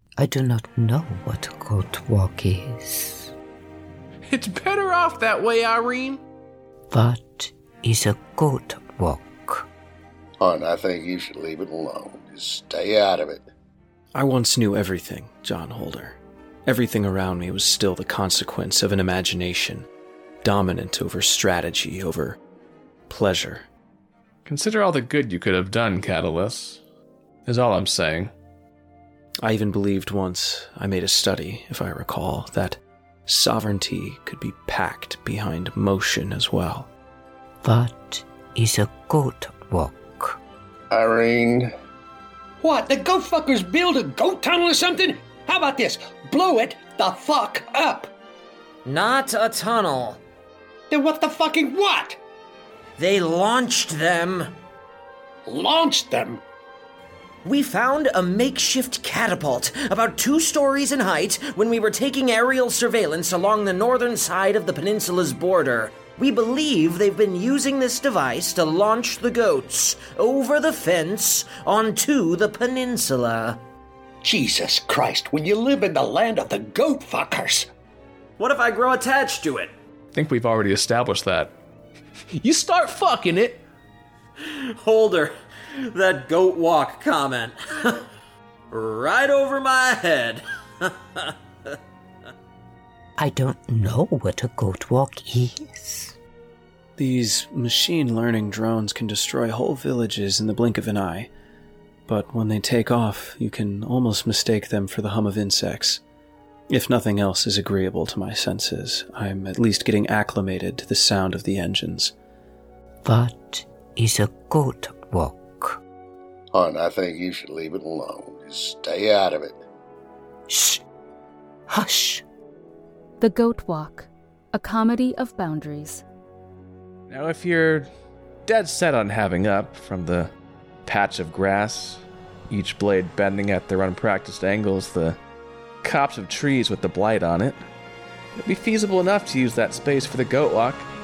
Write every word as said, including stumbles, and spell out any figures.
I do not know what a goat walk is. It's better off that way, Irene. What is a goat walk? Hon, I think you should leave it alone. Just stay out of it. I once knew everything, John Holder. Everything around me was still the consequence of an imagination, dominant over strategy, over pleasure. Consider all the good you could have done, Catalyst, is all I'm saying. I even believed once, I made a study, if I recall, that sovereignty could be packed behind motion as well. What is a goat walk? Irene. What, the goat fuckers build a goat tunnel or something? How about this? Blow it the fuck up! Not a tunnel. Then what the fucking what? They launched them. Launched them? We found a makeshift catapult about two stories in height when we were taking aerial surveillance along the northern side of the peninsula's border. We believe they've been using this device to launch the goats over the fence onto the peninsula. Jesus Christ, when you live in the land of the goat fuckers. What if I grow attached to it? I think we've already established that. You start fucking it. Holder, that goat walk comment. Right over my head. I don't know what a goat walk is. These machine learning drones can destroy whole villages in the blink of an eye, but when they take off, you can almost mistake them for the hum of insects. If nothing else is agreeable to my senses, I'm at least getting acclimated to the sound of the engines. What is a goat walk? Hon, I think you should leave it alone. Just stay out of it. Shh! Hush! The Goat Walk, a comedy of boundaries. Now, if you're dead set on having up from the patch of grass, each blade bending at their unpracticed angles, the copse of trees with the blight on it, it'd be feasible enough to use that space for the goat walk.